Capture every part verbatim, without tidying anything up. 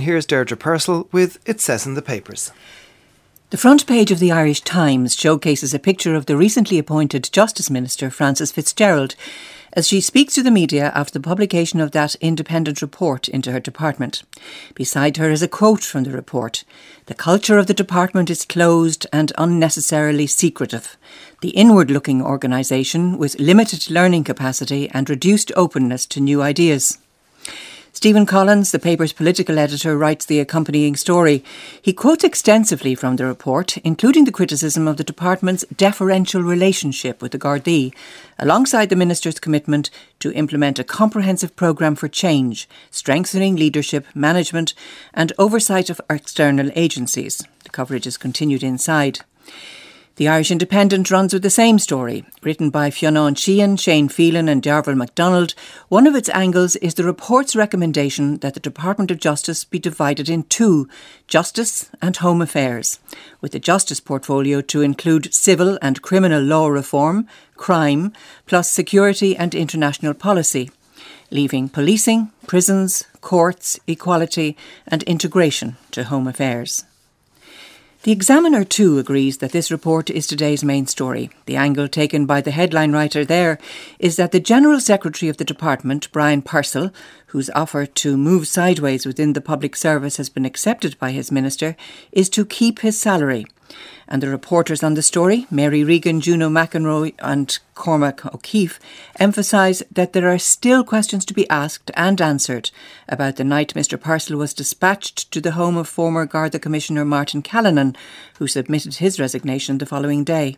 here's Deirdre Purcell with It Says in the Papers. The front page of the Irish Times showcases a picture of the recently appointed Justice Minister, Frances Fitzgerald, as she speaks to the media after the publication of that independent report into her department. Beside her is a quote from the report. "The culture of the department is closed and unnecessarily secretive. The inward-looking organisation with limited learning capacity and reduced openness to new ideas." Stephen Collins, the paper's political editor, writes the accompanying story. He quotes extensively from the report, including the criticism of the department's deferential relationship with the Gardaí, alongside the minister's commitment to implement a comprehensive programme for change, strengthening leadership, management and oversight of external agencies. The coverage is continued inside. The Irish Independent runs with the same story. Written by Fionn Sheehan, Shane Phelan and Darvel MacDonald, one of its angles is the report's recommendation that the Department of Justice be divided in two, Justice and Home Affairs, with the Justice portfolio to include civil and criminal law reform, crime, plus security and international policy, leaving policing, prisons, courts, equality and integration to Home Affairs. The Examiner too agrees that this report is today's main story. The angle taken by the headline writer there is that the General Secretary of the department, Brian Purcell, whose offer to move sideways within the public service has been accepted by his minister, is to keep his salary. And the reporters on the story, Mary Regan, Juno McEnroe and Cormac O'Keefe, emphasise that there are still questions to be asked and answered about the night Mr Purcell was dispatched to the home of former Garda Commissioner Martin Callanan, who submitted his resignation the following day.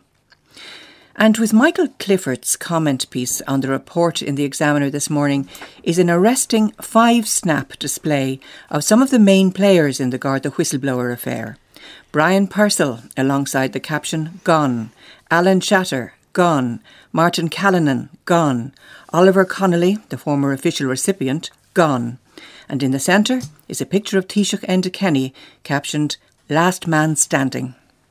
And with Michael Clifford's comment piece on the report in the Examiner this morning is an arresting five-snap display of some of the main players in the Garda whistleblower affair. Brian Purcell, alongside the caption, gone. Alan Shatter, gone. Martin Callanan, gone. Oliver Connolly, the former official recipient, gone. And in the centre is a picture of Taoiseach Enda Kenny, captioned, Last Man Standing.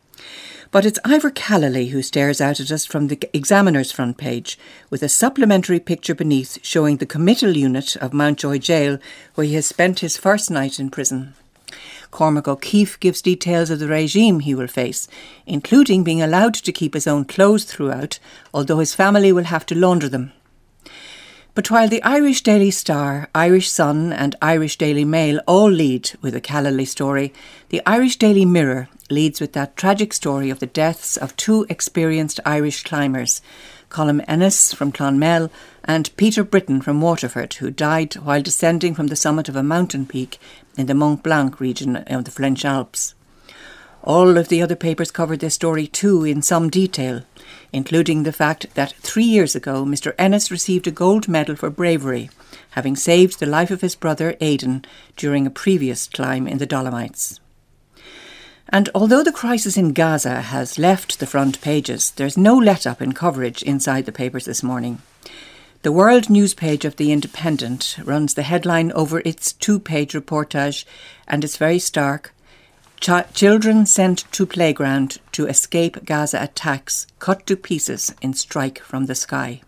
But it's Ivor Callally who stares out at us from the Examiner's front page, with a supplementary picture beneath showing the committal unit of Mountjoy Jail, where he has spent his first night in prison. Cormac O'Keefe gives details of the regime he will face, including being allowed to keep his own clothes throughout, although his family will have to launder them. But while the Irish Daily Star, Irish Sun and Irish Daily Mail all lead with a Callally story, the Irish Daily Mirror leads with that tragic story of the deaths of two experienced Irish climbers, Colm Ennis from Clonmel and Peter Britton from Waterford, who died while descending from the summit of a mountain peak in the Mont Blanc region of the French Alps. All of the other papers covered this story too in some detail, including the fact that three years ago Mr Ennis received a gold medal for bravery, having saved the life of his brother Aidan during a previous climb in the Dolomites. And although the crisis in Gaza has left the front pages, there's no let-up in coverage inside the papers this morning. The World News page of The Independent runs the headline over its two-page reportage, and it's very stark. Ch- children sent to playground to escape Gaza attacks, cut to pieces in strike from the sky.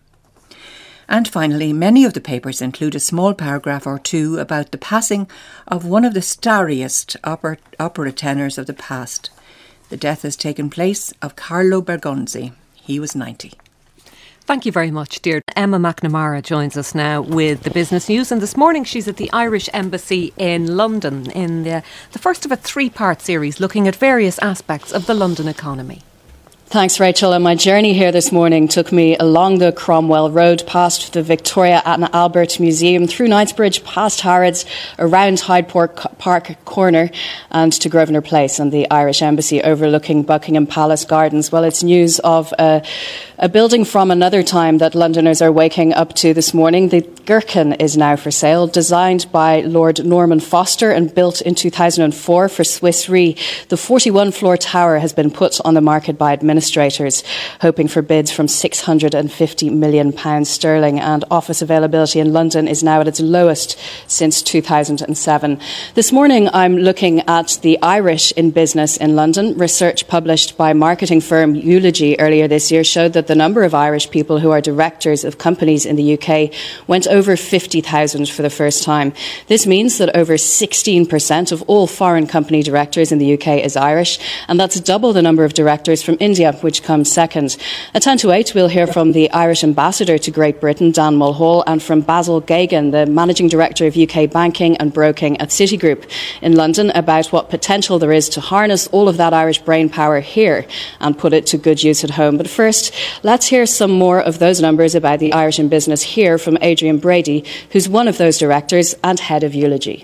And finally, many of the papers include a small paragraph or two about the passing of one of the starriest opera, opera tenors of the past. The death has taken place of Carlo Bergonzi. He was ninety. Thank you very much, dear. Emma McNamara joins us now with the business news, and this morning she's at the Irish Embassy in London in the, the first of a three-part series looking at various aspects of the London economy. Thanks, Rachel. And my journey here this morning took me along the Cromwell Road, past the Victoria and Albert Museum, through Knightsbridge, past Harrods, around Hyde Park Corner and to Grosvenor Place and the Irish Embassy overlooking Buckingham Palace Gardens. Well, it's news of a, a building from another time that Londoners are waking up to this morning. The Gherkin is now for sale, designed by Lord Norman Foster and built in two thousand four for Swiss Re. The forty-one floor tower has been put on the market by administrators administrators, hoping for bids from six hundred fifty million pounds sterling, and office availability in London is now at its lowest since two thousand seven. This morning I'm looking at the Irish in business in London. Research published by marketing firm Eulogy earlier this year showed that the number of Irish people who are directors of companies in the U K went over fifty thousand for the first time. This means that over sixteen percent of all foreign company directors in the U K is Irish, and that's double the number of directors from India, which comes second. At ten to eight, we'll hear from the Irish ambassador to Great Britain, Dan Mulhall, and from Basil Gagan, the managing director of U K banking and broking at Citigroup in London, about what potential there is to harness all of that Irish brain power here and put it to good use at home. But first, let's hear some more of those numbers about the Irish in business here from Adrian Brady, who's one of those directors and head of Eulogy.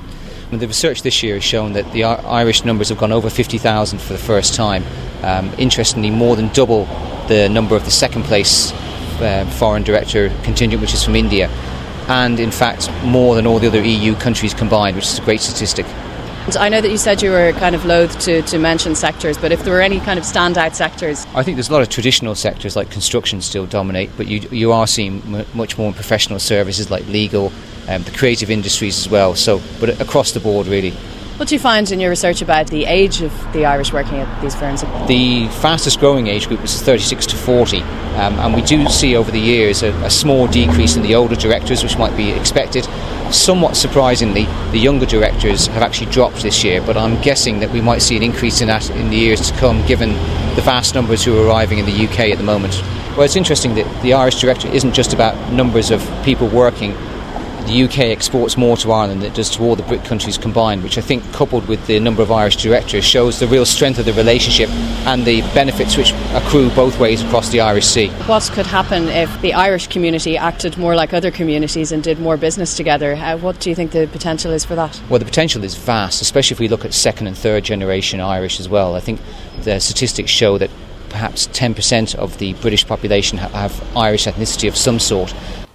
The research this year has shown that the Irish numbers have gone over fifty thousand for the first time. Um, interestingly, more than double the number of the second place uh, foreign director contingent, which is from India, and in fact more than all the other E U countries combined, which is a great statistic. I know that you said you were kind of loath to, to mention sectors, but if there were any kind of standout sectors? I think there's a lot of traditional sectors like construction still dominate, but you you are seeing m- much more in professional services like legal, um, the creative industries as well. So, but across the board, really. What do you find in your research about the age of the Irish working at these firms? The fastest growing age group is thirty-six to forty, um, and we do see over the years a, a small decrease in the older directors, which might be expected. Somewhat surprisingly, the younger directors have actually dropped this year, but I'm guessing that we might see an increase in that in the years to come, given the vast numbers who are arriving in the U K at the moment. Well, it's interesting that the Irish director isn't just about numbers of people working. The U K exports more to Ireland than it does to all the BRIC countries combined, which I think, coupled with the number of Irish directors, shows the real strength of the relationship and the benefits which accrue both ways across the Irish Sea. What could happen if the Irish community acted more like other communities and did more business together? Uh, what do you think the potential is for that? Well, the potential is vast, especially if we look at second and third generation Irish as well. I think the statistics show that perhaps ten percent of the British population have Irish ethnicity of some sort.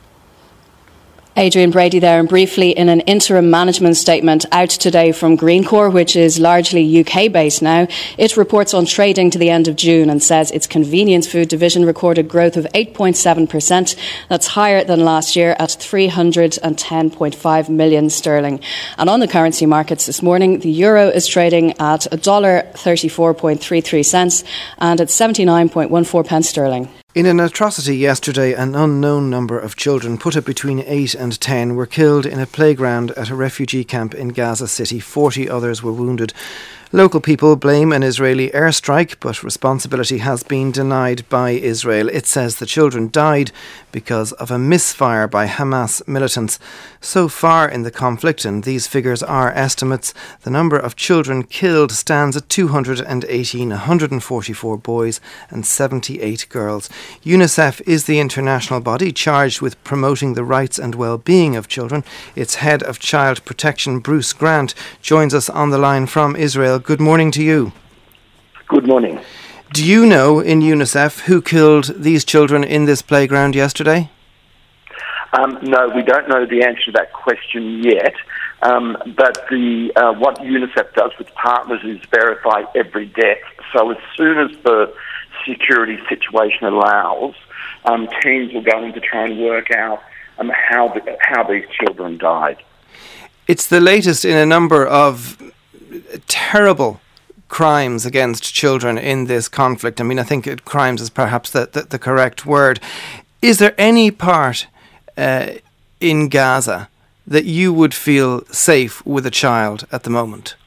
Adrian Brady there, and briefly, in an interim management statement out today from Greencore, which is largely U K based now, it reports on trading to the end of June and says its convenience food division recorded growth of eight point seven percent. That's higher than last year at three hundred ten point five million sterling. And on the currency markets this morning, the euro is trading at one dollar thirty-four point three three cents and at seventy-nine point one four pence sterling. In an atrocity yesterday, an unknown number of children, put at between eight and ten, were killed in a playground at a refugee camp in Gaza City. Forty others were wounded. Local people blame an Israeli airstrike, but responsibility has been denied by Israel. It says the children died because of a misfire by Hamas militants. So far in the conflict, and these figures are estimates, the number of children killed stands at two hundred eighteen, one hundred forty-four boys and seventy-eight girls. UNICEF is the international body charged with promoting the rights and well-being of children. Its head of child protection, Bruce Grant, joins us on the line from Israel. Good morning to you. Good morning. Do you know in UNICEF who killed these children in this playground yesterday? Um, no, we don't know the answer to that question yet. Um, but the uh, what UNICEF does with partners is verify every death. So as soon as the security situation allows, um, teams will go in to try and work out um, how the, how these children died. It's the latest in a number of terrible crimes against children in this conflict. I mean, I think it, crimes is perhaps the, the, the correct word. Is there any part uh, in Gaza that you would feel safe with a child at the moment?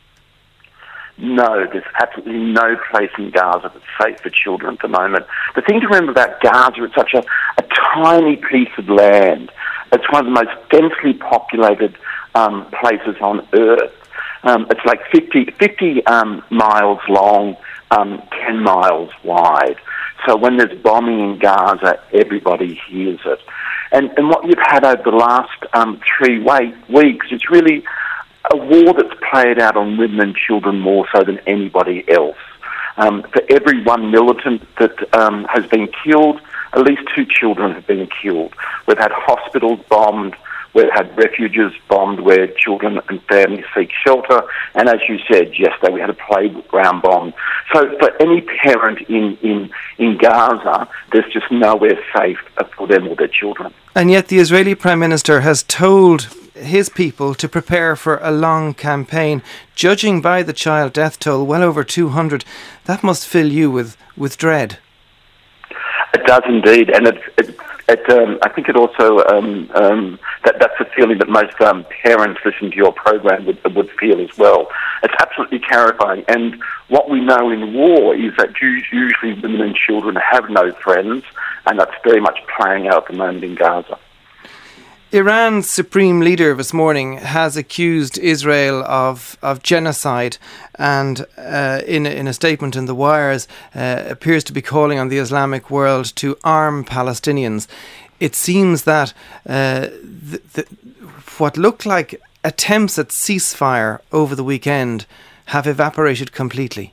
No, there's absolutely no place in Gaza that's safe for children at the moment. The thing to remember about Gaza, it's such a, a tiny piece of land. It's one of the most densely populated um, places on earth. Um, it's like fifty, fifty um, miles long, um, ten miles wide. So when there's bombing in Gaza, everybody hears it. And, and what you've had over the last um, three wait, weeks is really a war that's played out on women and children more so than anybody else. Um, for every one militant that um, has been killed, at least two children have been killed. We've had hospitals bombed. We've had refuges bombed where children and families seek shelter. And as you said yesterday, we had a playground bomb. So for any parent in, in, in Gaza, there's just nowhere safe for them or their children. And yet the Israeli Prime Minister has told his people to prepare for a long campaign. Judging by the child death toll, well over two hundred, that must fill you with, with dread. It does indeed, and it, it, it um, I think it also um, um, that that's a feeling that most um, parents listening to your program would would feel as well. It's absolutely terrifying, and what we know in war is that usually women and children have no friends, and that's very much playing out at the moment in Gaza. Iran's supreme leader this morning has accused Israel of, of genocide, and uh, in, in a statement in The Wires uh, appears to be calling on the Islamic world to arm Palestinians. It seems that uh, the, the, what looked like attempts at ceasefire over the weekend have evaporated completely.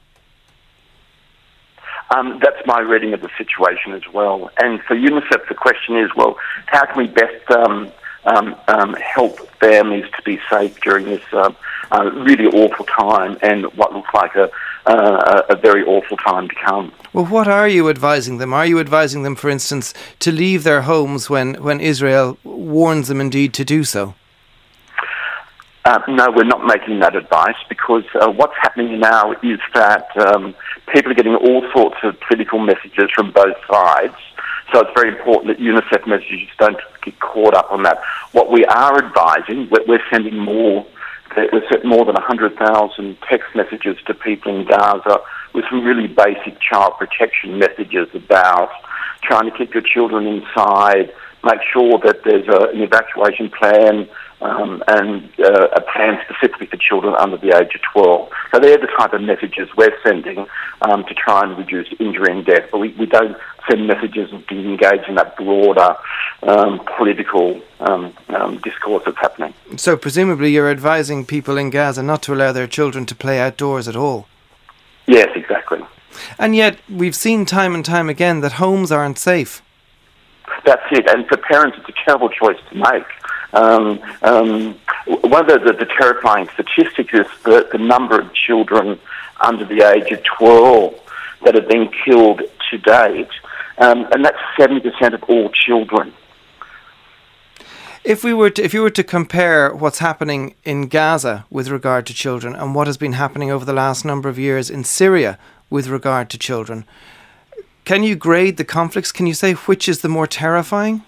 Um, that's my reading of the situation as well. And for UNICEF, the question is, well, how can we best um, um, um, help families to be safe during this uh, uh, really awful time and what looks like a, uh, a very awful time to come? Well, what are you advising them? Are you advising them, for instance, to leave their homes when, when Israel warns them indeed to do so? Uh, no, we're not making that advice, because uh, what's happening now is that um, people are getting all sorts of political messages from both sides. So it's very important that UNICEF messages don't get caught up on that. What we are advising, we're sending more, we've sent more than one hundred thousand text messages to people in Gaza with some really basic child protection messages about trying to keep your children inside, make sure that there's a, an evacuation plan, Um, and uh, a plan specifically for children under the age of twelve. So they're the type of messages we're sending um, to try and reduce injury and death. But we, we don't send messages to engage in that broader um, political um, um, discourse that's happening. So presumably you're advising people in Gaza not to allow their children to play outdoors at all? Yes, exactly. And yet we've seen time and time again that homes aren't safe. That's it. And for parents, it's a terrible choice to make. Um, um, one of the, the, the terrifying statistics is the, the number of children under the age of twelve that have been killed to date, um, and that's seventy percent of all children. If we were to, if you were to compare what's happening in Gaza with regard to children and what has been happening over the last number of years in Syria with regard to children, can you grade the conflicts? Can you say which is the more terrifying?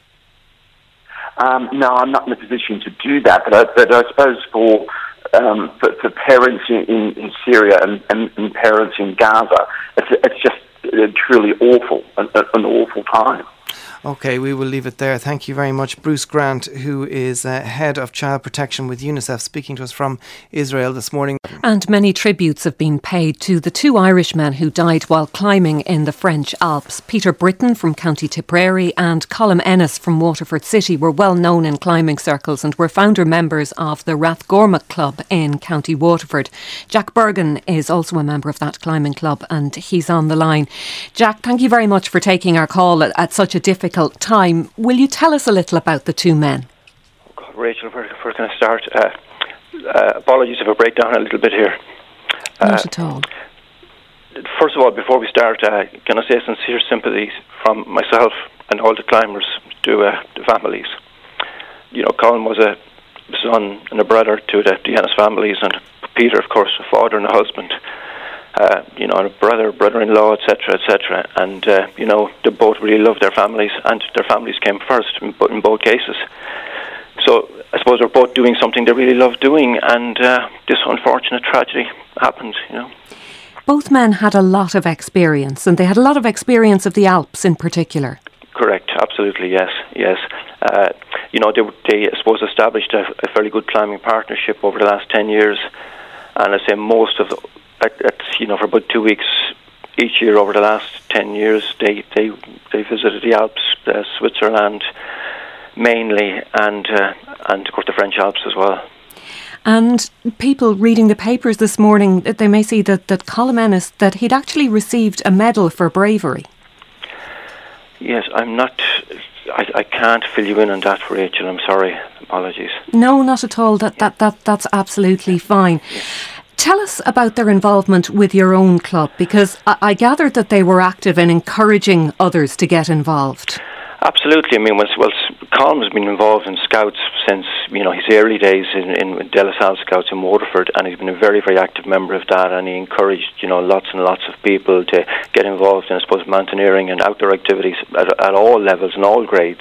Um, no, I'm not in a position to do that, but I, but I suppose for, um, for for parents in, in, in Syria and, and, and parents in Gaza, it's it's just uh, truly awful, an, an awful time. Okay, we will leave it there. Thank you very much. Bruce Grant, who is uh, Head of Child Protection with UNICEF, speaking to us from Israel this morning. And many tributes have been paid to the two Irishmen who died while climbing in the French Alps. Peter Britton from County Tipperary and Colm Ennis from Waterford City were well known in climbing circles and were founder members of the Rathgormack Club in County Waterford. Jack Bergen is also a member of that climbing club and he's on the line. Jack, thank you very much for taking our call at, at such a difficult time. Will you tell us a little about the two men? Oh God, Rachel, where, where can I start? Uh, uh, apologies if I break down a little bit here. Not uh, at all. First of all, before we start, uh, can I say sincere sympathies from myself and all the climbers to uh, the families. You know, Colin was a son and a brother to the Deanna's families, and Peter, of course, a father and a husband. Uh, you know, a brother, brother-in-law, et cetera, et cetera. And, uh, you know, they both really loved their families, and their families came first in, in both cases. So I suppose they're both doing something they really love doing, and uh, this unfortunate tragedy happened, you know. Both men had a lot of experience, and they had a lot of experience of the Alps in particular. Correct, absolutely, yes, yes. Uh, you know, they, they, I suppose, established a, a fairly good climbing partnership over the last ten years, and I say most of the At, you know, for about two weeks each year over the last ten years, they they, they visited the Alps, uh, Switzerland mainly, and uh, and of course the French Alps as well. And people reading the papers this morning, they may see that that Colm Ennis, that he'd actually received a medal for bravery. Yes, I'm not I, I can't fill you in on that, Rachel. I'm sorry. Apologies. No, not at all. That that that that's absolutely fine. Yeah. Tell us about their involvement with your own club, because I, I gathered that they were active in encouraging others to get involved. Absolutely. I mean, well, well Colm has been involved in Scouts since, you know, his early days in, in De La Salle Scouts in Waterford, and he's been a very, very active member of that, and he encouraged, you know, lots and lots of people to get involved in, I suppose, mountaineering and outdoor activities at, at all levels and all grades.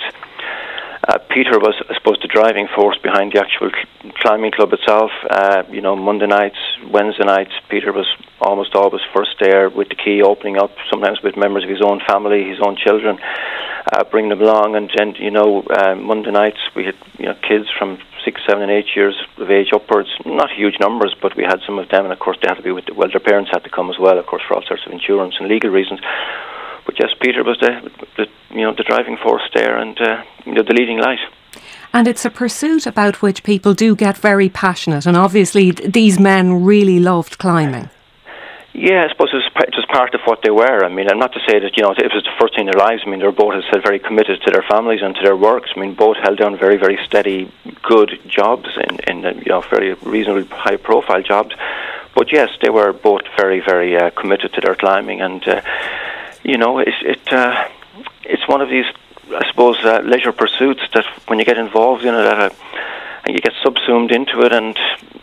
Uh, Peter was, I suppose, the driving force behind the actual cl- climbing club itself. Uh, you know, Monday nights, Wednesday nights, Peter was almost always first there with the key, opening up, sometimes with members of his own family, his own children, uh, bringing them along. And, and you know, uh, Monday nights we had, you know, kids from six, seven and eight years of age upwards. Not huge numbers, but we had some of them. And, of course, they had to be with, the, well, their parents had to come as well, of course, for all sorts of insurance and legal reasons. But yes, Peter was the, the you know the driving force there, and uh, you know, the leading light. And it's a pursuit about which people do get very passionate, and obviously th- these men really loved climbing. Yeah, I suppose it was, it was part of what they were. I mean, and not to say that, you know, it was the first thing in their lives. I mean, they were both, as I said, very committed to their families and to their works. I mean, both held down very, very steady, good jobs in, in the, you know, very reasonably high-profile jobs. But yes, they were both very, very uh, committed to their climbing, and uh, you know, it, it uh, it's one of these, I suppose, uh, leisure pursuits that when you get involved in it at a, and you get subsumed into it, and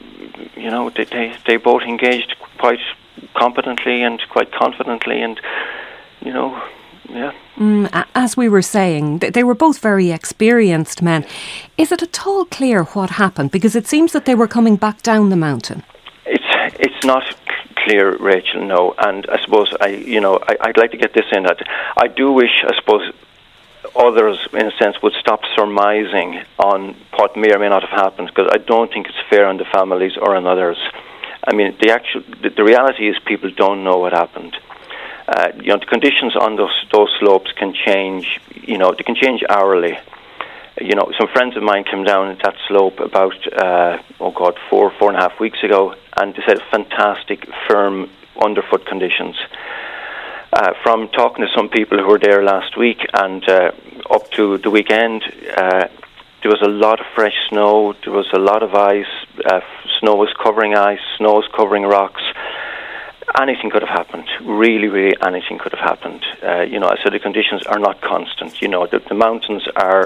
you know, they, they they both engaged quite competently and quite confidently, and you know, yeah. Mm, as we were saying, they were both very experienced men. Is it at all clear what happened? Because it seems that they were coming back down the mountain. It's it's not clear, Rachel, no, and I suppose I, you know, I, I'd like to get this in that I do wish, I suppose, others, in a sense, would stop surmising on what may or may not have happened, because I don't think it's fair on the families or on others. I mean, the actual, the, the reality is people don't know what happened. Uh, you know, the conditions on those those slopes can change. You know, they can change hourly. You know, some friends of mine came down that slope about, uh, oh God, four, four and a half weeks ago, and they said fantastic, firm underfoot conditions. Uh, from talking to some people who were there last week and uh, up to the weekend, uh, there was a lot of fresh snow, there was a lot of ice, uh, snow was covering ice, snow was covering rocks. Anything could have happened. Really, really anything could have happened. Uh, you know, so the conditions are not constant. You know, the, the mountains are,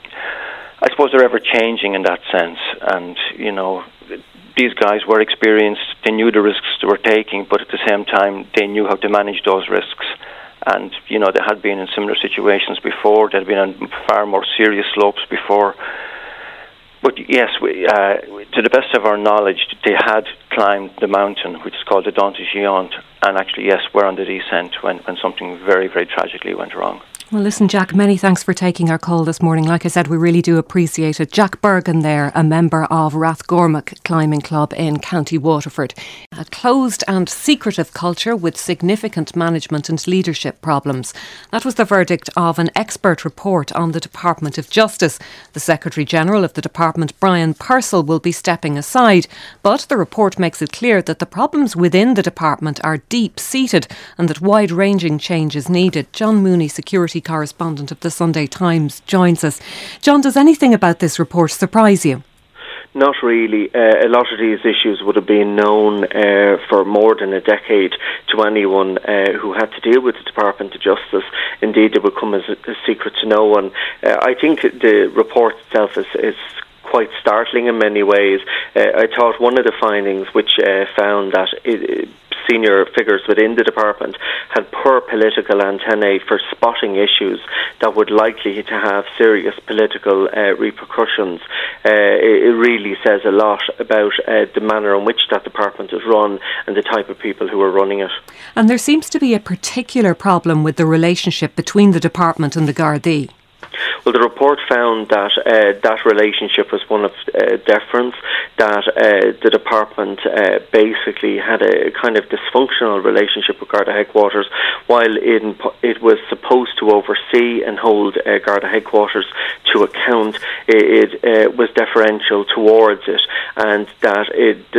I suppose they're ever changing in that sense, and you know, these guys were experienced, they knew the risks they were taking, but at the same time they knew how to manage those risks, and you know, they had been in similar situations before, they had been on far more serious slopes before, but yes, we, uh, to the best of our knowledge, they had climbed the mountain, which is called the Dent du Géant, and actually yes, were on the descent when, when something very, very tragically went wrong. Well, listen, Jack, many thanks for taking our call this morning. Like I said, we really do appreciate it. Jack Bergen there, a member of Rathgormack Climbing Club in County Waterford. A closed and secretive culture with significant management and leadership problems. That was the verdict of an expert report on the Department of Justice. The Secretary-General of the Department, Brian Purcell, will be stepping aside. But the report makes it clear that the problems within the department are deep-seated and that wide-ranging change is needed. John Mooney, security correspondent of the Sunday Times, joins us. John, does anything about this report surprise you? Not really. Uh, a lot of these issues would have been known uh, for more than a decade to anyone uh, who had to deal with the Department of Justice. Indeed, it would come as a, a secret to no one. Uh, I think the report itself is, is quite startling in many ways. Uh, I thought one of the findings which uh, found that it, senior figures within the department had poor political antennae for spotting issues that would likely to have serious political uh, repercussions. Uh, it, it really says a lot about uh, the manner in which that department is run and the type of people who are running it. And there seems to be a particular problem with the relationship between the department and the Gardaí. Well, the report found that uh, that relationship was one of uh, deference, that uh, the department uh, basically had a kind of dysfunctional relationship with Garda headquarters, while in, it was supposed to oversee and hold uh, Garda headquarters to account. It, it uh, was deferential towards it, and that it, the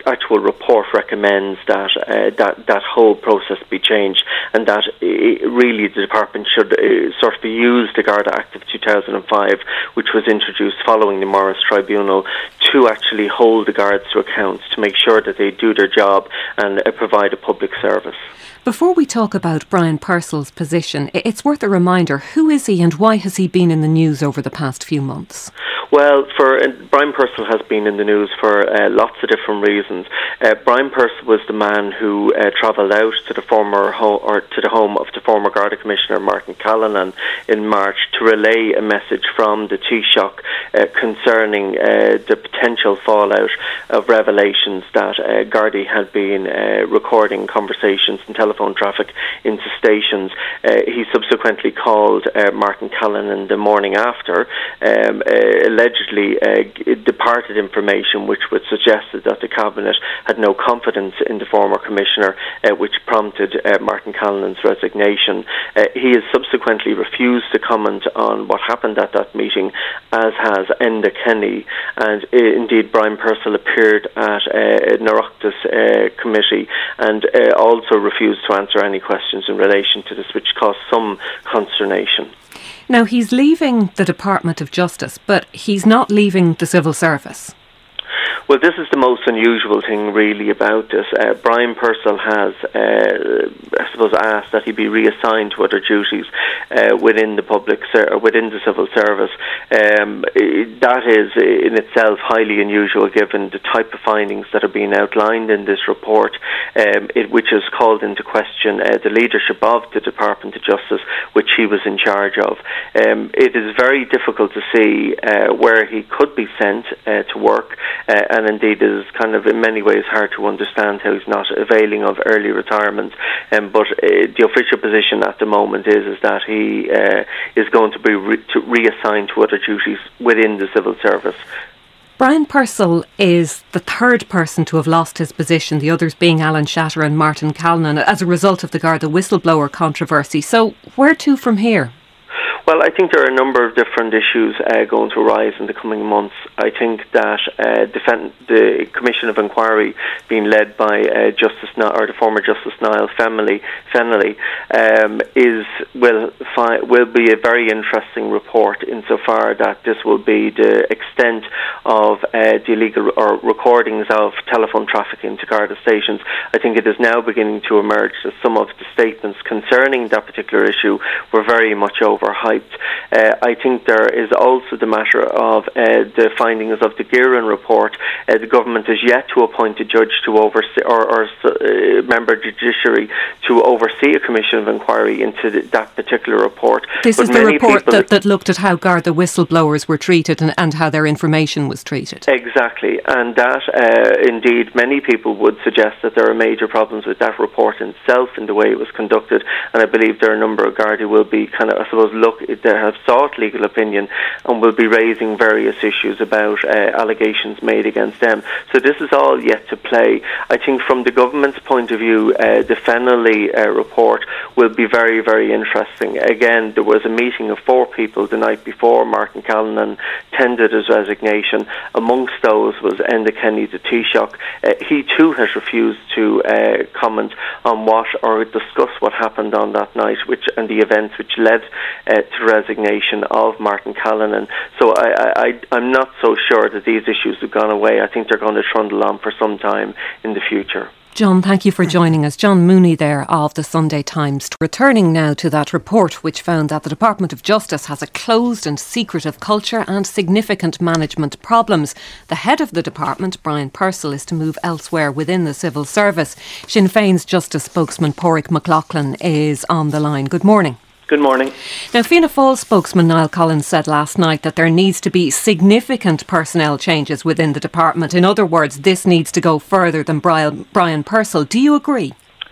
actual report recommends that uh, that that whole process be changed, and that it, really the department should uh, sort of use the Garda Act of two thousand five, which was introduced following the Morris Tribunal, to actually hold the guards to account, to make sure that they do their job and uh, provide a public service. Before we talk about Brian Purcell's position, it's worth a reminder, who is he and why has he been in the news over the past few months? Well, for uh, Brian Purcell has been in the news for uh, lots of different reasons. Uh, Brian Purcell was the man who uh, travelled out to the former ho- or to the home of the former Garda Commissioner Martin Callanan in March to relay a message from the Taoiseach uh, concerning uh, the potential fallout of revelations that uh, Gardaí had been uh, recording conversations and telephone traffic into stations. Uh, he subsequently called uh, Martin Callanan the morning after, um, uh, allegedly uh, departed information which would suggest that the Cabinet had no confidence in the former Commissioner, uh, which prompted uh, Martin Callanan's resignation. Uh, he has subsequently refused to comment on what happened at that meeting, as has Enda Kenny, and uh, indeed Brian Purcell appeared at uh, an Oireachtas uh, committee and uh, also refused to answer any questions in relation to this, which caused some consternation. Now, he's leaving the Department of Justice, but he's not leaving the civil service. Well, this is the most unusual thing really about this. Uh, Brian Purcell has, uh, I suppose, asked that he be reassigned to other duties uh, within the public ser- within the civil service. Um, that is in itself highly unusual, given the type of findings that are being outlined in this report, um, it, which has called into question uh, the leadership of the Department of Justice, which he was in charge of. Um, it is very difficult to see uh, where he could be sent uh, to work. Uh, and indeed it is kind of in many ways hard to understand how he's not availing of early retirement. Um, but uh, the official position at the moment is is that he uh, is going to be re- to reassigned to other duties within the civil service. Brian Purcell is the third person to have lost his position, the others being Alan Shatter and Martin Callanan, as a result of the Garda whistleblower controversy. So where to from here? Well, I think there are a number of different issues uh, going to arise in the coming months. I think that uh, defend, the Commission of Inquiry, being led by uh, Justice N- or the former Justice Niall Fennelly, Fennelly um, is will fi- will be a very interesting report, insofar that this will be the extent of uh, the illegal or recordings of telephone traffic into Garda stations. I think it is now beginning to emerge that some of the statements concerning that particular issue were very much overhyped. Uh, I think there is also the matter of uh, the findings of the Gearan report. Uh, the government is yet to appoint a judge to oversee, or, or uh, member judiciary to oversee a commission of inquiry into the, that particular report. This but is the report that, that looked at how Garda whistleblowers were treated and, and how their information was treated. Exactly, and that uh, indeed many people would suggest that there are major problems with that report in itself in the way it was conducted, and I believe there are a number of Garda who will be kind of, I suppose, look, they have sought legal opinion and will be raising various issues about uh, allegations made against them. So this is all yet to play. I think from the government's point of view, uh, the Fennelly uh, report will be very, very interesting. Again, there was a meeting of four people the night before Martin Callanan tendered his resignation. Amongst those was Enda Kenny, the Taoiseach. Uh, he too has refused to uh, comment on what or discuss what happened on that night, which and the events which led uh, to resignation of Martin Callanan. So I, I, I'm not so sure that these issues have gone away. I think they're going to trundle on for some time in the future. John, thank you for joining us. John Mooney there of the Sunday Times. Returning now to that report which found that the Department of Justice has a closed and secretive culture and significant management problems. The head of the department, Brian Purcell, is to move elsewhere within the civil service. Sinn Féin's Justice spokesman Pádraig McLaughlin is on the line. Good morning. Good morning. Now, Fianna Fáil spokesman Niall Collins said last night that there needs to be significant personnel changes within the department. In other words, this needs to go further than Brian, Brian Purcell. Do you agree?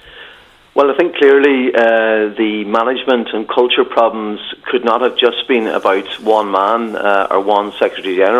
Well, I think clearly uh, the management and culture problems could not have just been about one man uh, or one Secretary General.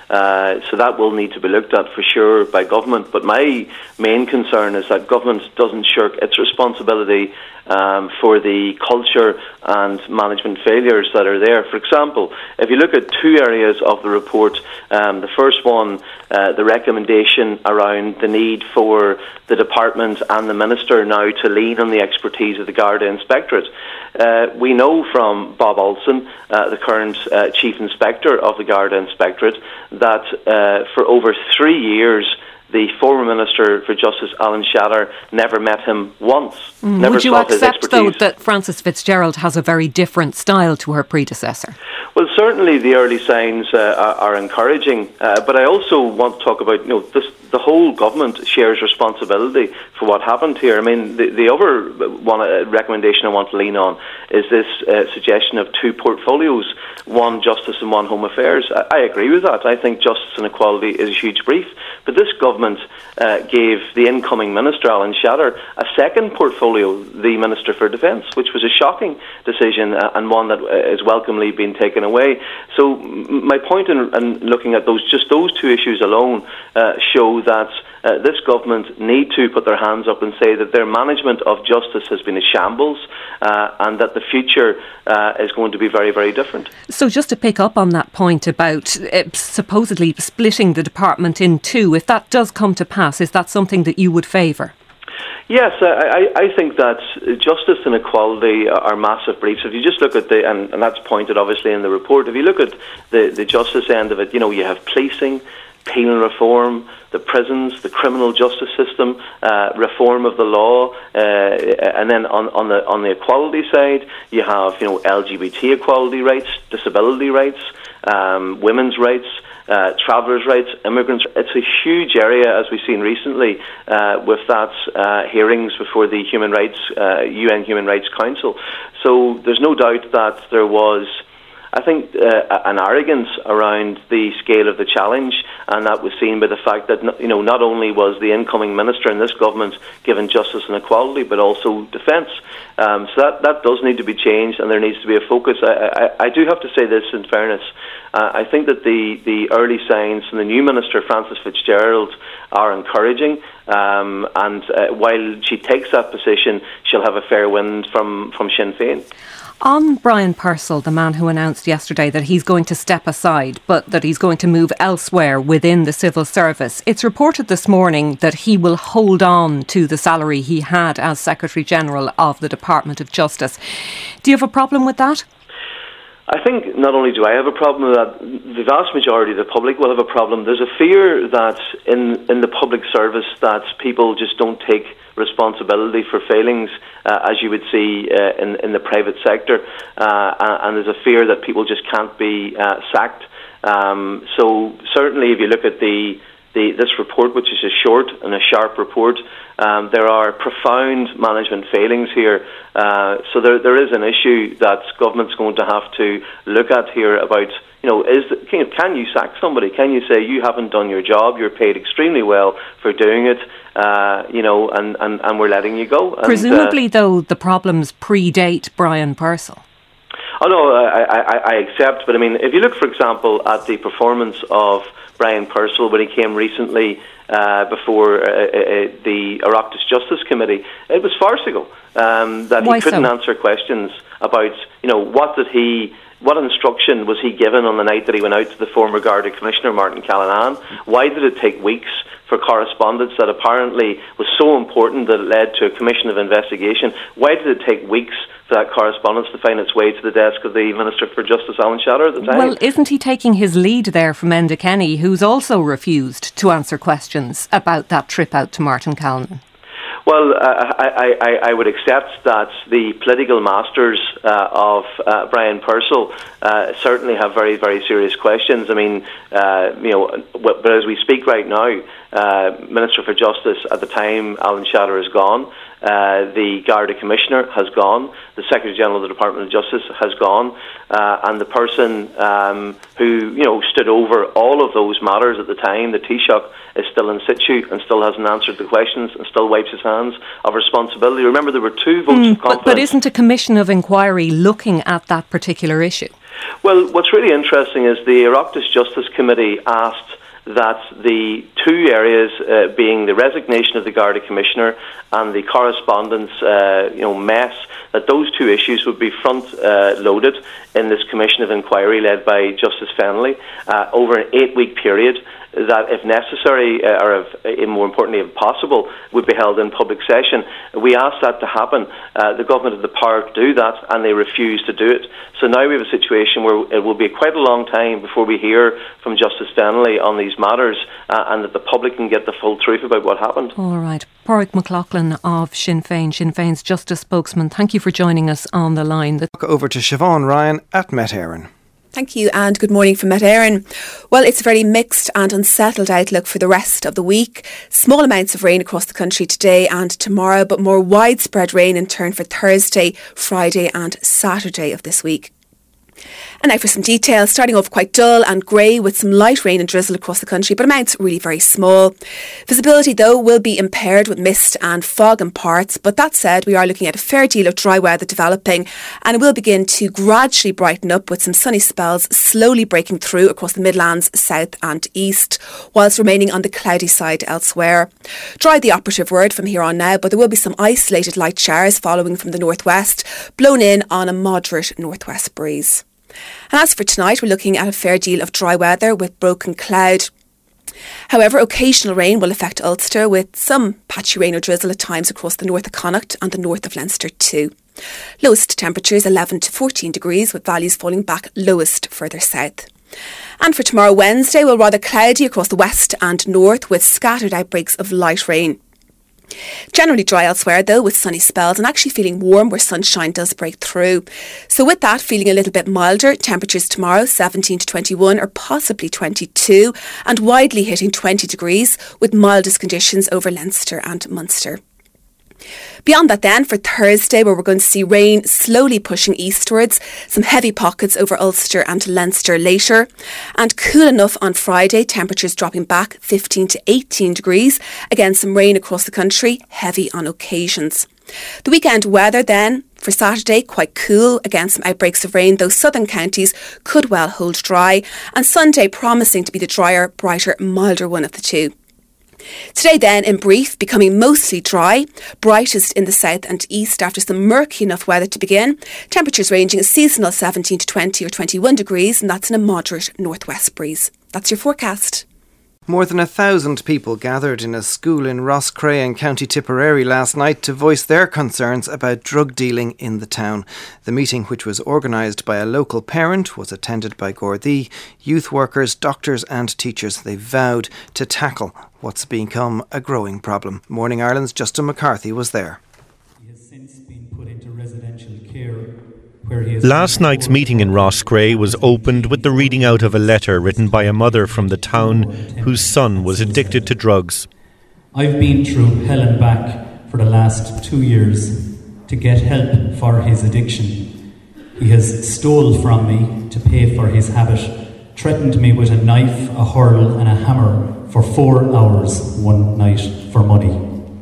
Uh, so that will need to be looked at for sure by government. But my main concern is that government doesn't shirk its responsibility um, for the culture and management failures that are there. For example, if you look at two areas of the report, um, the first one, uh, the recommendation around the need for the department and the minister now to lean on the expertise of the Garda Inspectorate. Uh, we know from Bob Olson, uh, the current uh, Chief Inspector of the Garda Inspectorate, that uh, for over three years the former Minister for Justice, Alan Shatter, never met him once. Mm. Never Would you sought his accept, though, expertise. that Frances Fitzgerald has a very different style to her predecessor? Well, certainly the early signs uh, are, are encouraging, uh, but I also want to talk about, you know, this, the whole government shares responsibility for what happened here. I mean, the, the other one uh, recommendation I want to lean on is this uh, suggestion of two portfolios, one justice and one home affairs. I, I agree with that. I think justice and equality is a huge brief, but this government uh, gave the incoming minister, Alan Shatter, a second portfolio, the Minister for Defence, which was a shocking decision uh, and one that uh, is welcomely being taken away. So m- my point in, in looking at those, just those two issues alone, uh, show that uh, this government need to put their hands up and say that their management of justice has been a shambles, uh, and that the future uh, is going to be very, very different. So just to pick up on that point about uh, supposedly splitting the department in two, if that does come to pass, is that something that you would favour? Yes, I, I think that justice and equality are massive briefs. If you just look at the, and, and that's pointed obviously in the report, if you look at the, the justice end of it, you know, you have policing, penal reform, the prisons, the criminal justice system, uh, reform of the law, uh, and then on, on the on the equality side, you have, you know, L G B T equality rights, disability rights, um, women's rights, uh, travellers' rights, immigrants. It's a huge area, as we've seen recently, uh, with that uh, hearings before the Human Rights uh, U N Human Rights Council. So there's no doubt that there was, I think, uh, an arrogance around the scale of the challenge, and that was seen by the fact that, you know, not only was the incoming minister in this government given justice and equality, but also defence. Um, so that, that does need to be changed, and there needs to be a focus. I, I, I do have to say this in fairness. Uh, I think that the, the early signs from the new minister, Frances Fitzgerald, are encouraging, um, and uh, while she takes that position, she'll have a fair wind from, from Sinn Féin. On Brian Purcell, the man who announced yesterday that he's going to step aside, but that he's going to move elsewhere within the civil service, it's reported this morning that he will hold on to the salary he had as Secretary-General of the Department of Justice. Do you have a problem with that? I think not only do I have a problem with that, the vast majority of the public will have a problem. There's a fear that in, in the public service that people just don't take responsibility for failings, uh, as you would see uh, in, in the private sector, uh, and there's a fear that people just can't be uh, sacked. Um, so certainly if you look at the, the this report, which is a short and a sharp report, um, there are profound management failings here. Uh, so there there is an issue that government's going to have to look at here about, you know, is the, can, can you sack somebody? Can you say you haven't done your job, you're paid extremely well for doing it, uh, you know, and, and, and we're letting you go? And, Presumably, uh, though, the problems predate Brian Purcell. Oh no, I, I, I accept, but I mean, if you look, for example, at the performance of Brian Purcell when he came recently uh, before uh, uh, the Oireachtas Justice Committee, it was farcical. Um, that Why he couldn't so? answer questions about, you know, what did he, what instruction was he given on the night that he went out to the former Garda Commissioner, Martin Callanan? Why did it take weeks for correspondence that apparently was so important that it led to a commission of investigation? Why did it take weeks for that correspondence to find its way to the desk of the Minister for Justice, Alan Shatter, at the time? Well, isn't he taking his lead there from Enda Kenny, who's also refused to answer questions about that trip out to Martin Callanan? Well, uh, I, I, I would accept that the political masters uh, of uh, Brian Purcell uh, certainly have very, very serious questions. I mean, uh, you know, but as we speak right now, uh, Minister for Justice at the time, Alan Shatter, is gone. Uh, the Garda Commissioner has gone. The Secretary-General of the Department of Justice has gone. Uh, and the person um, who, you know, stood over all of those matters at the time, the Taoiseach, is still in situ and still hasn't answered the questions and still wipes his hands of responsibility. Remember, there were two votes mm, of confidence. But, but isn't a commission of inquiry looking at that particular issue? Well, what's really interesting is the Oireachtas Justice Committee asked that the two areas, uh, being the resignation of the Garda Commissioner and the correspondence uh, you know, mess, that those two issues would be front-loaded uh, in this Commission of Inquiry led by Justice Fennelly uh, over an eight-week period, that if necessary, uh, or if, uh, more importantly, if possible, would be held in public session. We asked that to happen. Uh, the government had the power to do that, and they refused to do it. So now we have a situation where it will be quite a long time before we hear from Justice Fennelly on these matters, uh, and that the public can get the full truth about what happened. All right. Pádraig McLaughlin of Sinn Féin, Sinn Féin's Justice spokesman, thank you for joining us on the line. The- Over to Siobhan Ryan at Met Éireann. Thank you and good morning from Met Éireann. Well, it's a very mixed and unsettled outlook for the rest of the week. Small amounts of rain across the country today and tomorrow, but more widespread rain in turn for Thursday, Friday and Saturday of this week. And now for some details, starting off quite dull and grey with some light rain and drizzle across the country, but amounts really very small. Visibility, though, will be impaired with mist and fog in parts, but that said, we are looking at a fair deal of dry weather developing, and it will begin to gradually brighten up with some sunny spells slowly breaking through across the Midlands, south and east, whilst remaining on the cloudy side elsewhere. Dry the operative word from here on now, but there will be some isolated light showers following from the northwest, blown in on a moderate northwest breeze. And as for tonight, we're looking at a fair deal of dry weather with broken cloud. However, occasional rain will affect Ulster, with some patchy rain or drizzle at times across the north of Connacht and the north of Leinster too. Lowest temperatures eleven to fourteen degrees, with values falling back lowest further south. And for tomorrow Wednesday, well, rather cloudy across the west and north with scattered outbreaks of light rain. Generally dry elsewhere though, with sunny spells, and actually feeling warm where sunshine does break through. So with that, feeling a little bit milder, temperatures tomorrow seventeen to twenty-one or possibly twenty-two, and widely hitting twenty degrees with mildest conditions over Leinster and Munster. Beyond that then, for Thursday, where we're going to see rain slowly pushing eastwards, some heavy pockets over Ulster and Leinster later, and cool enough on Friday, temperatures dropping back fifteen to eighteen degrees, again some rain across the country, heavy on occasions. The weekend weather then, for Saturday, quite cool, again some outbreaks of rain, though southern counties could well hold dry, and Sunday promising to be the drier, brighter, milder one of the two. Today then, in brief, becoming mostly dry, brightest in the south and east after some murky enough weather to begin. Temperatures ranging a seasonal seventeen to twenty or twenty-one degrees, and that's in a moderate northwest breeze. That's your forecast. More than a thousand people gathered in a school in Rosscrea in County Tipperary last night to voice their concerns about drug dealing in the town. The meeting, which was organised by a local parent, was attended by Gardaí, youth workers, doctors and teachers. They vowed to tackle what's become a growing problem. Morning Ireland's Justin McCarthy was there. He has since been put into residential care. Last night's meeting in Rosscrea was opened with the reading out of a letter written by a mother from the town whose son was addicted to drugs. I've been through hell and back for the last two years to get help for his addiction. He has stole from me to pay for his habit, threatened me with a knife, a hurl and a hammer for four hours one night for money.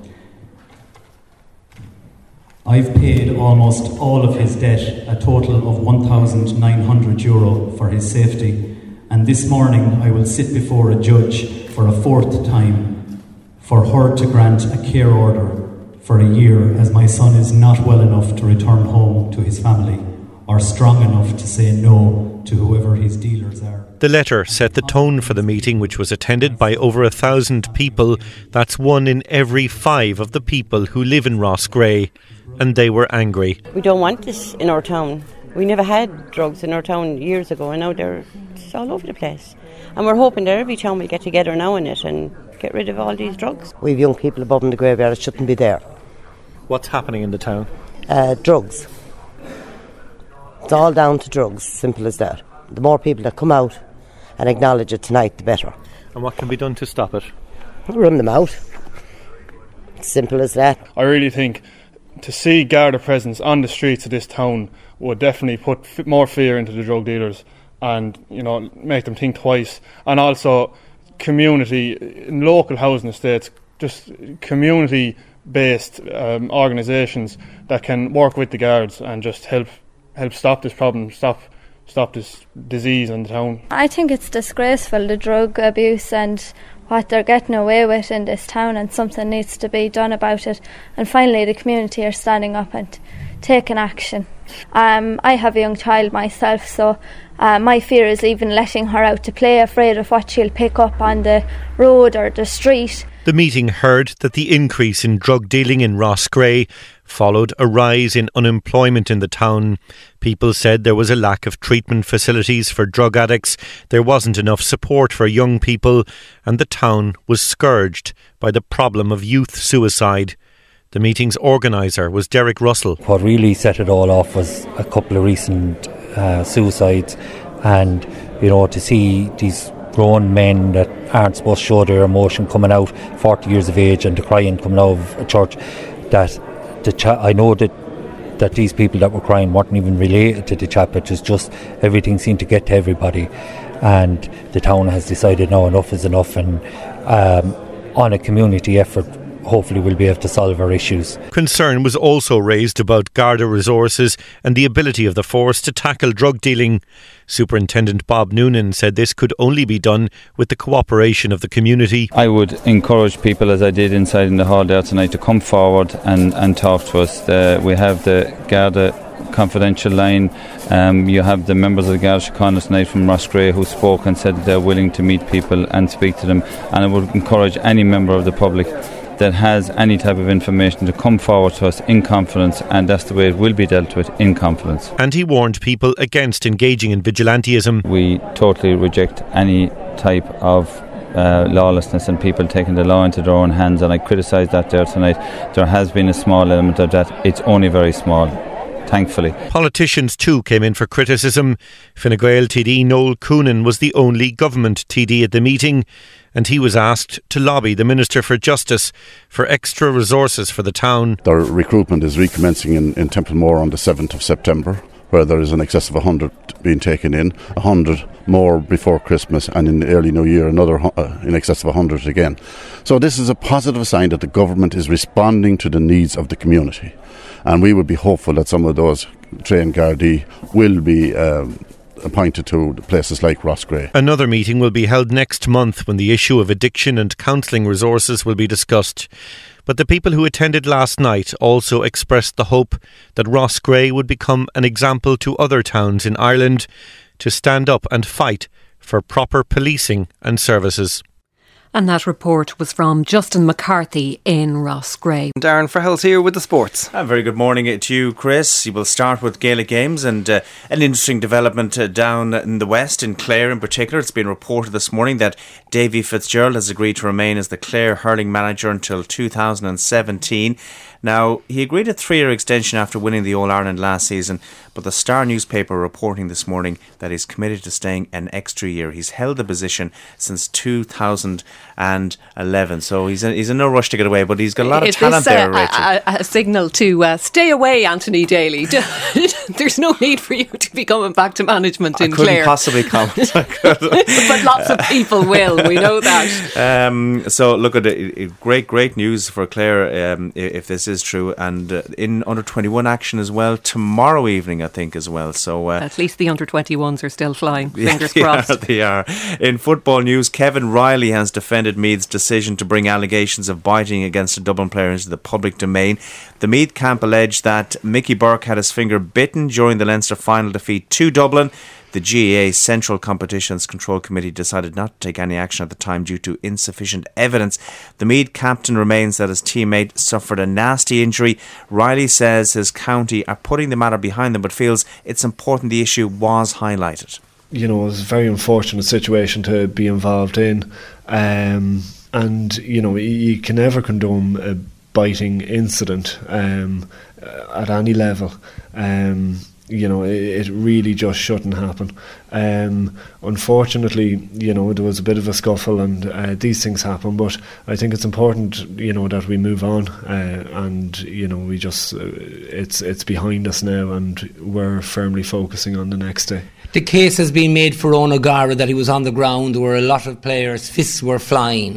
I've paid almost all of his debt, a total of one thousand nine hundred euro for his safety, and this morning I will sit before a judge for a fourth time for her to grant a care order for a year, as my son is not well enough to return home to his family or strong enough to say no to whoever his dealers are. The letter set the tone for the meeting, which was attended by over a thousand people. That's one in every five of the people who live in Rosscrea. And they were angry. We don't want this in our town. We never had drugs in our town years ago, and now they're just all over the place. And we're hoping that every town will get together now in it and get rid of all these drugs. We have young people above in the graveyard, it shouldn't be there. What's happening in the town? Uh, drugs. It's all down to drugs, simple as that. The more people that come out and acknowledge it tonight, the better. And what can be done to stop it? Run them out. Simple as that. I really think to see Garda presence on the streets of this town would definitely put f- more fear into the drug dealers, and you know, make them think twice. And also community, in local housing estates, just community based um, organisations that can work with the guards and just help help stop this problem, stop stop this disease in the town. I think it's disgraceful, the drug abuse and what they're getting away with in this town, and something needs to be done about it. And finally the community are standing up and taking action. Um, I have a young child myself, so uh, my fear is even letting her out to play, afraid of what she'll pick up on the road or the street. The meeting heard that the increase in drug dealing in Roscrea followed a rise in unemployment in the town. People said there was a lack of treatment facilities for drug addicts, there wasn't enough support for young people, and the town was scourged by the problem of youth suicide. The meeting's organiser was Derek Russell. What really set it all off was a couple of recent uh, suicides, and you know, to see these grown men that aren't supposed to show their emotion coming out, forty years of age, and the crying coming out of a church, that the cha- I know that that these people that were crying weren't even related to the chap. It was just everything seemed to get to everybody, and the town has decided now enough is enough, and um, on a community effort, hopefully we'll be able to solve our issues. Concern was also raised about Garda resources and the ability of the force to tackle drug dealing. Superintendent Bob Noonan said this could only be done with the cooperation of the community. I would encourage people, as I did inside in the hall there tonight, to come forward and, and talk to us. Uh, we have the Garda confidential line. Um, you have the members of the Garda Síochána tonight from Roscrea who spoke and said that they're willing to meet people and speak to them. And I would encourage any member of the public that has any type of information to come forward to us in confidence, and that's the way it will be dealt with, in confidence. And he warned people against engaging in vigilantism. We totally reject any type of uh, lawlessness and people taking the law into their own hands, and I criticise that there tonight. There has been a small element of that. It's only very small, thankfully. Politicians too came in for criticism. Fine Gael T D Noel Coonan was the only government T D at the meeting, and he was asked to lobby the Minister for Justice for extra resources for the town. Their recruitment is recommencing in, in Templemore on the seventh of September, where there is an excess of one hundred being taken in, one hundred more before Christmas, and in the early New Year another uh, in excess of one hundred again. So this is a positive sign that the government is responding to the needs of the community, and we would be hopeful that some of those trained Gardaí will be um, appointed to places like Roscrea. Another meeting will be held next month when the issue of addiction and counselling resources will be discussed. But the people who attended last night also expressed the hope that Roscrea would become an example to other towns in Ireland to stand up and fight for proper policing and services. And that report was from Justin McCarthy in Roscrea. Darren Frahill's here with the sports. A very good morning to you, Chris. You will start with Gaelic Games and uh, an interesting development uh, down in the west, in Clare in particular. It's been reported this morning that Davy Fitzgerald has agreed to remain as the Clare hurling manager until two thousand seventeen. Now, he agreed a three-year extension after winning the All-Ireland last season, but the Star newspaper reporting this morning that he's committed to staying an extra year. He's held the position since two thousand eleven, so he's in, he's in no rush to get away, but he's got a lot of Is talent this, uh, there, Rachel. A, a, a signal to uh, stay away, Anthony Daly. There's no need for you to be coming back to management in I couldn't Clare. possibly comment. But lots of people will, we know that. Um, so look at it, great, great news for Clare um, if this is true, and uh, in under twenty-one action as well tomorrow evening, I think, as well. So uh, at least the under twenty-ones are still flying. Fingers they crossed. Are, they are. In football news, Kevin Riley has defended Meath's decision to bring allegations of biting against a Dublin player into the public domain. The Meath camp alleged that Mickey Burke had his finger bitten during the Leinster final defeat to Dublin. The G A A Central Competitions Control Committee decided not to take any action at the time due to insufficient evidence. The Meath captain remains that his teammate suffered a nasty injury. Riley says his county are putting the matter behind them, but feels it's important the issue was highlighted. You know, it was a very unfortunate situation to be involved in, um, and you know, you can never condone a biting incident um, at any level. Um, you know, it, it really just shouldn't happen. Um, unfortunately, you know, there was a bit of a scuffle, and uh, these things happen, but I think it's important, you know, that we move on, uh, and you know, we just uh, it's it's behind us now, and we're firmly focusing on the next day. The case has been made for Owen O'Gara that he was on the ground. There were a lot of players, fists were flying.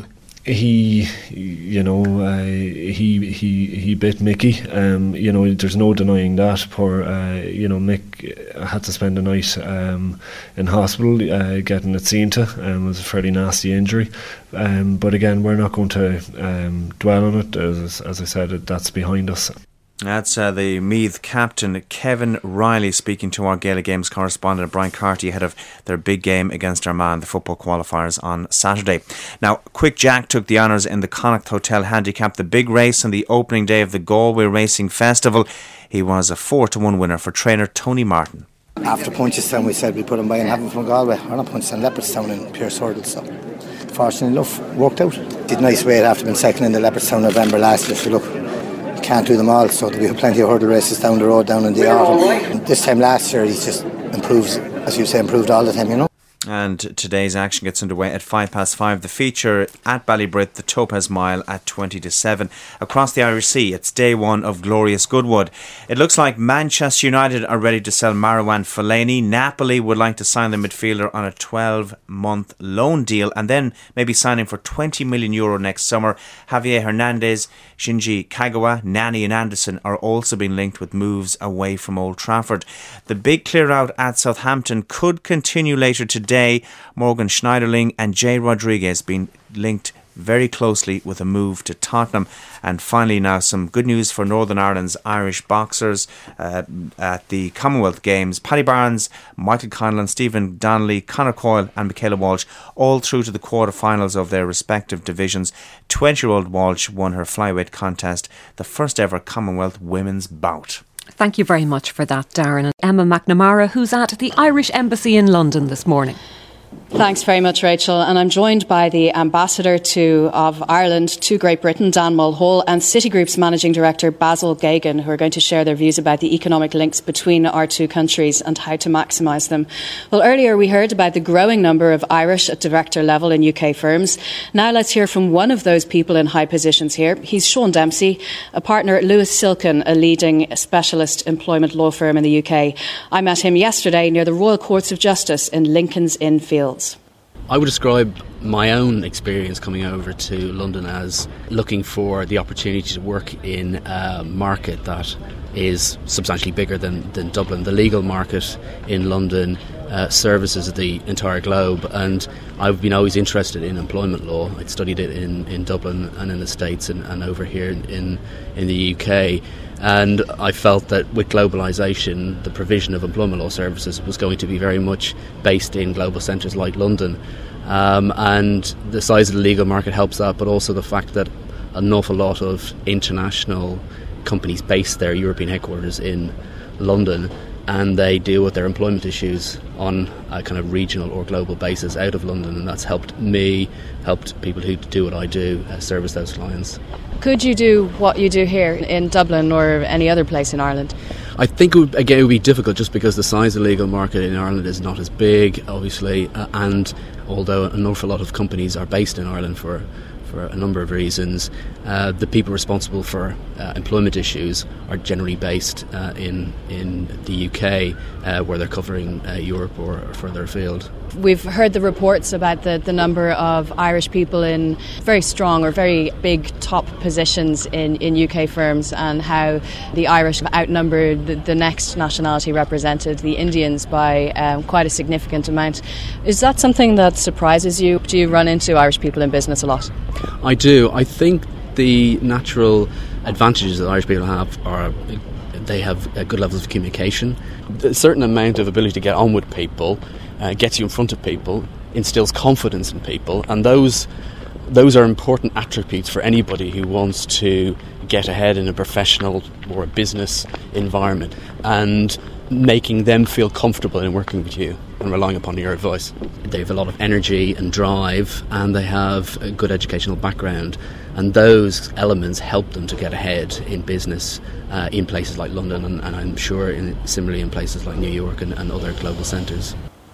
he, you know, uh, he he he bit Mickey. Um, you know, there's no denying that. Poor, uh, you know, Mick had to spend the night um, in hospital uh, getting it seen to. Um, it was a fairly nasty injury. Um, but again, we're not going to um, dwell on it. As, as I said, that's behind us. That's uh, the Meath captain, Kevin Riley, speaking to our Gaelic Games correspondent Brian Carty ahead of their big game against Armagh, the football qualifiers on Saturday. Now, Quick Jack took the honours in the Connacht Hotel Handicap, the big race on the opening day of the Galway Racing Festival. He was a four to one winner for trainer Tony Martin. After Punchestown, we said we put him by and have him from Galway, or not Punchestown, Leopardstown in Pierce Hurdle. So, fortunately enough, worked out. Did nice weight after being second in the Leopardstown November last year. So look, can't do them all, so there'll be plenty of hurdle races down the road down in the autumn. And this time last year he's just improves, as you say, improved all the time, you know. And today's action gets underway at five past five. The feature at Ballybrith, the Topaz Mile at twenty to seven. Across the Irish Sea, it's day one of Glorious Goodwood. It looks like Manchester United are ready to sell Marouane Fellaini. Napoli would like to sign the midfielder on a twelve month loan deal and then maybe sign him for twenty million euro next summer. Javier Hernandez, Shinji Kagawa, Nani and Anderson are also being linked with moves away from Old Trafford. The big clear out at Southampton could continue later today. Morgan Schneiderling and Jay Rodriguez being linked very closely with a move to Tottenham. And finally now some good news for Northern Ireland's Irish boxers uh, at the Commonwealth Games. Paddy Barnes, Michael Conlon, Stephen Donnelly, Conor Coyle and Michaela Walsh all through to the quarter-finals of their respective divisions. twenty-year-old Walsh won her flyweight contest, the first ever Commonwealth women's bout. Thank you very much for that, Darren. And Emma McNamara, who's at the Irish Embassy in London this morning. Thanks very much, Rachel. And I'm joined by the Ambassador to of Ireland to Great Britain, Dan Mulhall, and Citigroup's Managing Director, Basil Gagan, who are going to share their views about the economic links between our two countries and how to maximise them. Well, earlier we heard about the growing number of Irish at director level in U K firms. Now let's hear from one of those people in high positions here. He's Sean Dempsey, a partner at Lewis Silken, a leading specialist employment law firm in the U K. I met him yesterday near the Royal Courts of Justice in Lincoln's Inn Fields. I would describe my own experience coming over to London as looking for the opportunity to work in a market that is substantially bigger than, than Dublin. The legal market in London uh, services the entire globe, and I've been always interested in employment law. I'd studied it in, in Dublin and in the States and, and over here in, in the U K. And I felt that with globalisation, the provision of employment law services was going to be very much based in global centres like London. Um, and the size of the legal market helps that, but also the fact that an awful lot of international companies base their European headquarters in London, and they deal with their employment issues on a kind of regional or global basis out of London, and that's helped me, helped people who do what I do, uh, service those clients. Could you do what you do here in Dublin or any other place in Ireland? I think, it would, again, it would be difficult just because the size of the legal market in Ireland is not as big, obviously, uh, and although an awful lot of companies are based in Ireland for for a number of reasons, uh, the people responsible for uh, employment issues are generally based uh, in in the U K, uh, where they're covering uh, Europe or, or further afield. We've heard the reports about the, the number of Irish people in very strong or very big top positions in, in U K firms, and how the Irish have outnumbered the, the next nationality represented, the Indians, by um, quite a significant amount. Is that something that surprises you? Do you run into Irish people in business a lot? I do. I think the natural advantages that Irish people have are they have good levels of communication. A certain amount of ability to get on with people uh, gets you in front of people, instills confidence in people, and those those are important attributes for anybody who wants to get ahead in a professional or a business environment, and making them feel comfortable in working with you and relying upon your advice. They have a lot of energy and drive, and they have a good educational background, and those elements help them to get ahead in business uh, in places like London, and, and I'm sure in, similarly in places like New York and, and other global centres.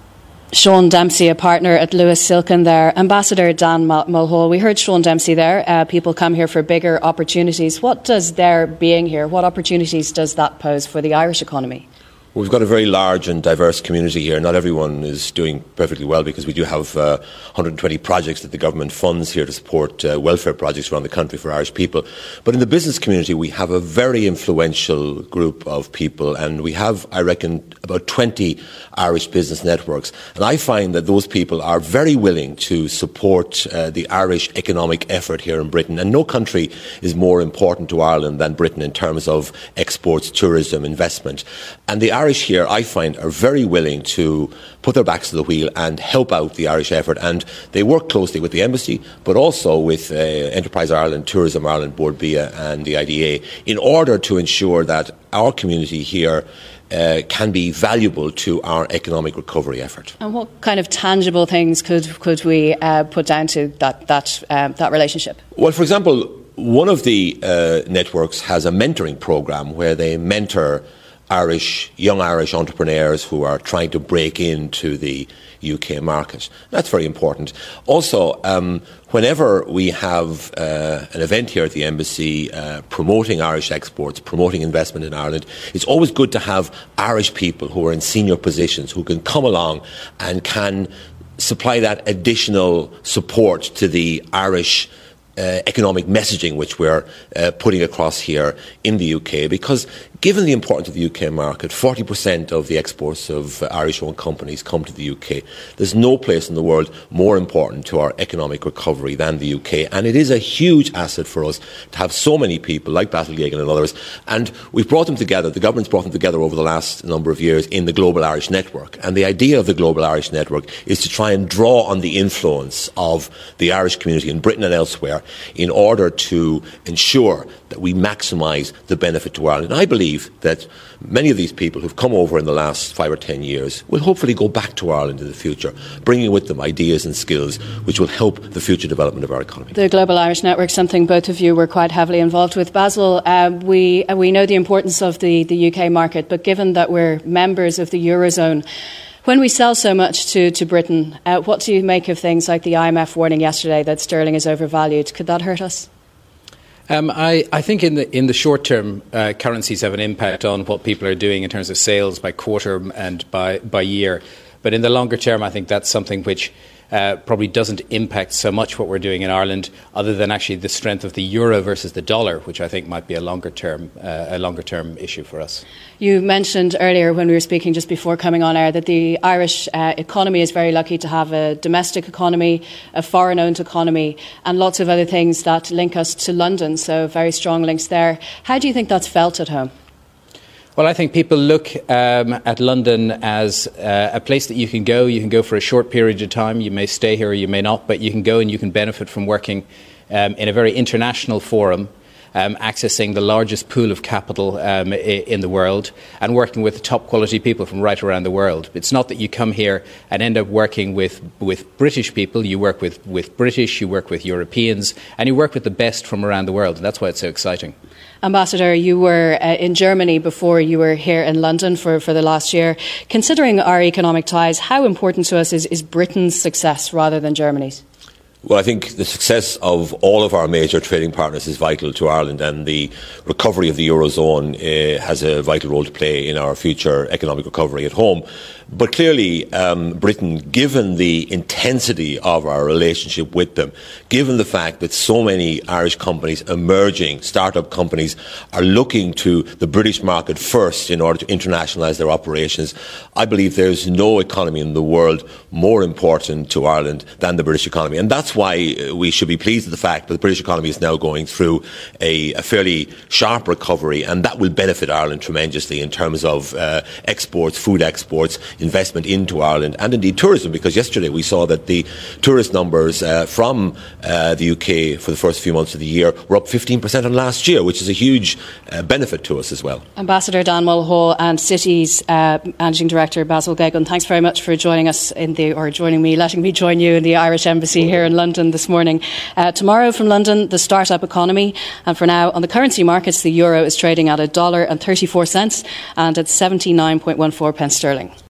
Sean Dempsey, a partner at Lewis Silken there. Ambassador Dan Mulhall, we heard Sean Dempsey there. Uh, people come here for bigger opportunities. What does their being here, what opportunities does that pose for the Irish economy? We've got a very large and diverse community here. Not everyone is doing perfectly well because we do have uh, one hundred twenty projects that the government funds here to support uh, welfare projects around the country for Irish people. But in the business community, we have a very influential group of people, and we have, I reckon, about twenty Irish business networks. And I find that those people are very willing to support uh, the Irish economic effort here in Britain. And no country is more important to Ireland than Britain in terms of exports, tourism, investment. And the Irish here, I find, are very willing to put their backs to the wheel and help out the Irish effort. And they work closely with the Embassy, but also with uh, Enterprise Ireland, Tourism Ireland, Board B I A and the I D A in order to ensure that our community here uh, can be valuable to our economic recovery effort. And what kind of tangible things could could we uh, put down to that, that, um, that relationship? Well, for example, one of the uh, networks has a mentoring programme where they mentor Irish, young Irish entrepreneurs who are trying to break into the U K market. That's very important. Also, um, whenever we have uh, an event here at the Embassy uh, promoting Irish exports, promoting investment in Ireland, it's always good to have Irish people who are in senior positions who can come along and can supply that additional support to the Irish Uh, economic messaging which we're uh, putting across here in the U K, because given the importance of the U K market, forty percent of the exports of uh, Irish-owned companies come to the U K. There's no place in the world more important to our economic recovery than the U K, and it is a huge asset for us to have so many people like Basil Geoghegan and others, and we've brought them together, the government's brought them together over the last number of years in the Global Irish Network, and the idea of the Global Irish Network is to try and draw on the influence of the Irish community in Britain and elsewhere in order to ensure that we maximise the benefit to Ireland. And I believe that many of these people who've come over in the last five or ten years will hopefully go back to Ireland in the future, bringing with them ideas and skills which will help the future development of our economy. The Global Irish Network, something both of you were quite heavily involved with. Basil, uh, we, uh, we know the importance of the, the U K market, but given that we're members of the Eurozone, when we sell so much to, to Britain, uh, what do you make of things like the I M F warning yesterday that sterling is overvalued? Could that hurt us? Um, I, I think in the in the short term, uh, currencies have an impact on what people are doing in terms of sales by quarter and by, by year. But in the longer term, I think that's something which uh, probably doesn't impact so much what we're doing in Ireland, other than actually the strength of the euro versus the dollar, which I think might be a longer term uh, a longer term issue for us. You mentioned earlier when we were speaking just before coming on air that the Irish uh, economy is very lucky to have a domestic economy, a foreign-owned economy, and lots of other things that link us to London, so very strong links there. How do you think that's felt at home? Well, I think people look um, at London as uh, a place that you can go. You can go for a short period of time. You may stay here or you may not, but you can go and you can benefit from working um, in a very international forum, um, accessing the largest pool of capital um, in the world and working with top quality people from right around the world. It's not that you come here and end up working with, with British people. You work with, with British, you work with Europeans, and you work with the best from around the world. And that's why it's so exciting. Ambassador, you were uh, in Germany before you were here in London for, for the last year. Considering our economic ties, how important to us is, is Britain's success rather than Germany's? Well, I think the success of all of our major trading partners is vital to Ireland, and the recovery of the Eurozone uh, has a vital role to play in our future economic recovery at home. But clearly, um, Britain, given the intensity of our relationship with them, given the fact that so many Irish companies, emerging start-up companies, are looking to the British market first in order to internationalise their operations, I believe there's no economy in the world more important to Ireland than the British economy. And that's why we should be pleased with the fact that the British economy is now going through a, a fairly sharp recovery, and that will benefit Ireland tremendously in terms of uh, exports, food exports, investment into Ireland, and indeed tourism, because yesterday we saw that the tourist numbers uh, from uh, the U K for the first few months of the year were up fifteen percent on last year, which is a huge uh, benefit to us as well. Ambassador Dan Mulhall and Citi's uh, Managing Director Basil Geoghegan, thanks very much for joining us in the, or joining me, letting me join you in the Irish Embassy here in London this morning. Uh, tomorrow from London, the start-up economy, and for now on the currency markets, the euro is trading at a dollar and thirty-four cents and at seventy-nine point one four pence sterling.